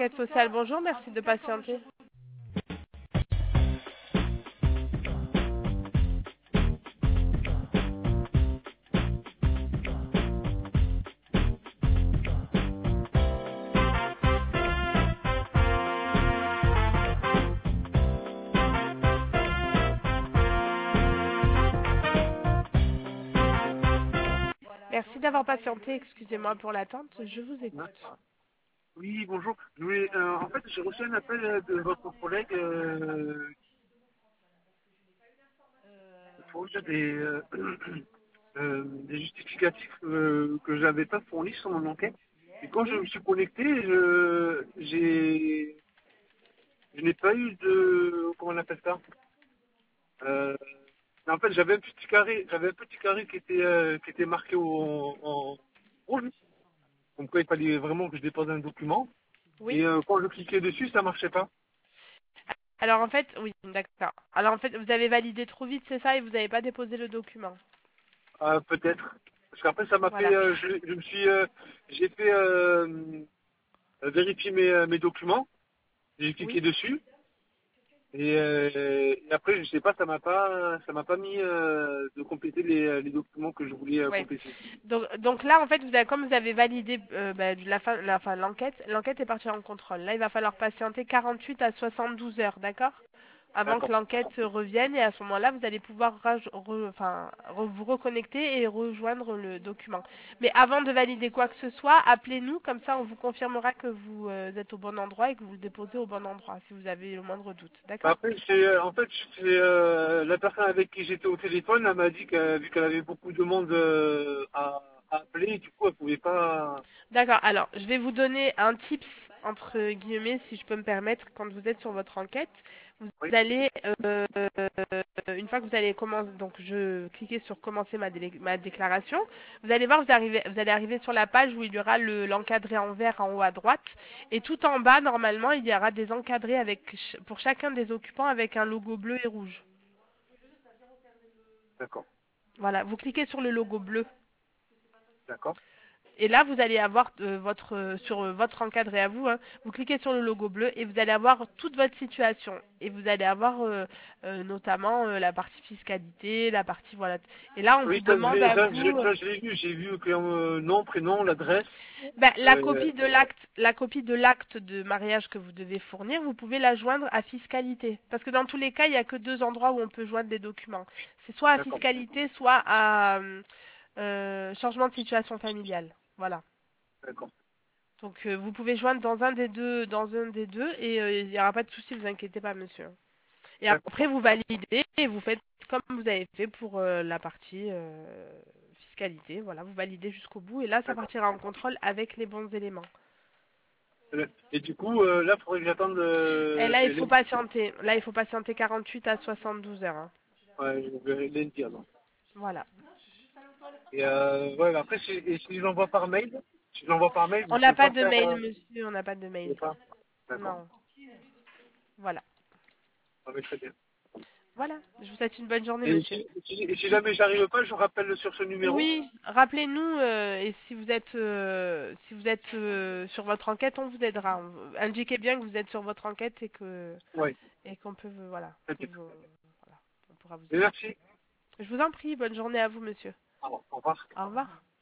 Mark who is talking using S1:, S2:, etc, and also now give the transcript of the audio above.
S1: l'enquête sociale, bonjour, merci de patienter. Merci d'avoir patienté, excusez-moi pour l'attente, je vous écoute.
S2: Oui, bonjour. En fait, j'ai reçu un appel de votre collègue pour dire des justificatifs que j'avais pas fournis sur mon enquête. Et quand je
S1: Oui,
S2: me suis connecté, je n'ai pas eu de, comment on appelle ça? Euh, En fait, j'avais un petit carré qui était marqué en rouge. Donc, il fallait vraiment que je dépose un document.
S1: oui.
S2: Et quand je cliquais dessus, ça marchait pas.
S1: Alors en fait, oui, d'accord. Alors en fait, vous avez validé trop vite, c'est ça, et vous n'avez pas déposé le document.
S2: Peut-être. Parce qu'après, ça m'a fait,
S1: Voilà.
S2: je me suis, j'ai fait vérifier mes documents. J'ai cliqué
S1: Oui.
S2: dessus. Et après, je sais pas, ça m'a pas mis de compléter les documents que je voulais
S1: Ouais.
S2: compléter.
S1: Donc là, en fait, comme vous avez validé l'enquête, l'enquête est partie en contrôle. Là, il va falloir patienter 48 à 72 heures, d'accord? Avant que
S2: D'accord.
S1: l'enquête revienne, et à ce moment-là, vous allez pouvoir vous reconnecter et rejoindre le document. Mais avant de valider quoi que ce soit, appelez-nous, comme ça on vous confirmera que vous êtes au bon endroit et que vous le déposez au bon endroit, si vous avez le moindre doute, d'accord?
S2: Après, en fait, c'est la personne avec qui j'étais au téléphone, elle m'a dit que vu qu'elle avait beaucoup de monde à appeler, du coup, elle pouvait pas.
S1: D'accord, alors je vais vous donner un tips entre guillemets, si je peux me permettre, quand vous êtes sur votre enquête. Vous
S2: Oui,
S1: allez, une fois que vous allez commencer, donc je cliquez sur commencer ma déclaration, vous allez voir, vous allez arriver sur la page où il y aura l'encadré en vert en haut à droite, et tout en bas, normalement, il y aura des encadrés pour chacun des occupants avec un logo bleu et rouge.
S2: d'accord,
S1: Voilà, vous cliquez sur le logo bleu.
S2: d'accord.
S1: Et là, vous allez avoir sur votre encadré à vous, hein, vous cliquez sur le logo bleu et vous allez avoir toute votre situation. Et vous allez avoir notamment la partie fiscalité, la partie voilà. Et là, on vous
S2: Oui, ça,
S1: demande à vous
S2: ça, je l'ai vu. J'ai vu que nom, prénom, l'adresse. Euh,
S1: la copie de l'acte de mariage que vous devez fournir, vous pouvez la joindre à fiscalité. Parce que dans tous les cas, il n'y a que deux endroits où on peut joindre des documents. C'est soit à
S2: d'accord,
S1: fiscalité, soit à changement de situation familiale. Voilà.
S2: d'accord,
S1: Donc vous pouvez joindre dans un des deux et il n'y aura pas de souci, vous inquiétez pas, monsieur. Et après
S2: d'accord,
S1: vous validez et vous faites comme vous avez fait pour la partie fiscalité. Voilà, vous validez jusqu'au bout et là ça
S2: d'accord.
S1: partira en contrôle avec les bons éléments.
S2: Et du coup, là, il faudrait que j'attende
S1: Et là il faut
S2: lundi.
S1: patienter. Là il faut patienter 48 à 72 heures, hein.
S2: Ouais, je verrai lundi alors.
S1: Voilà.
S2: Et ouais, après, et si je l'envoie par mail, si je l'envoie par mail, vous
S1: On n'a
S2: pouvez
S1: pas
S2: pas
S1: de
S2: faire.
S1: mail, monsieur. On n'a pas de
S2: Vous pouvez
S1: mail.
S2: pas. D'accord.
S1: Non. Voilà.
S2: Ça va très bien.
S1: Voilà. Je vous souhaite une bonne journée,
S2: Et
S1: monsieur.
S2: et si jamais j'arrive pas, je vous rappelle sur ce numéro.
S1: Oui, rappelez-nous et si vous êtes sur votre enquête, on vous aidera. Indiquez bien que vous êtes sur votre enquête
S2: Oui,
S1: et qu'on peut voilà,
S2: très bien.
S1: voilà, on pourra vous
S2: Et
S1: aider.
S2: merci.
S1: Je vous en prie, bonne journée à vous, monsieur.
S2: Au revoir.
S1: Au revoir.